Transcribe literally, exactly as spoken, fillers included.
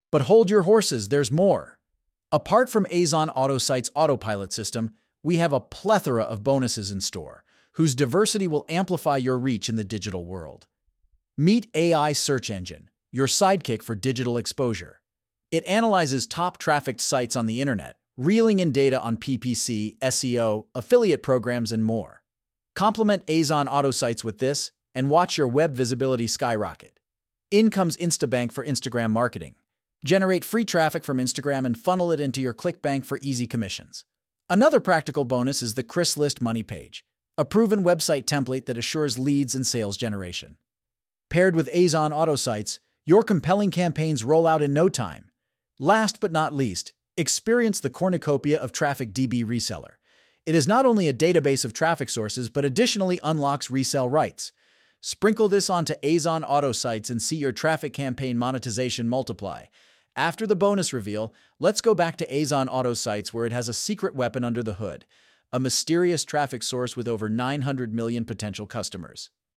But hold your horses, there's more. Apart from Azon AutoSite's autopilot system, we have a plethora of bonuses in store, whose diversity will amplify your reach in the digital world. Meet A I Search Engine, your sidekick for digital exposure. It analyzes top trafficked sites on the internet, reeling in data on P P C, S E O, affiliate programs, and more. Complement Azon AutoSites with this, and watch your web visibility skyrocket. In comes Instabank for Instagram marketing. Generate free traffic from Instagram and funnel it into your ClickBank for easy commissions. Another practical bonus is the ChrisList Money Page, a proven website template that assures leads and sales generation. Paired with Azon AutoSites, your compelling campaigns roll out in no time. Last but not least, experience the cornucopia of TrafficDB Reseller. It is not only a database of traffic sources, but additionally unlocks resale rights. Sprinkle this onto Azon AutoSites and see your traffic campaign monetization multiply. After the bonus reveal, let's go back to Azon AutoSites, where it has a secret weapon under the hood, a mysterious traffic source with over nine hundred million potential customers.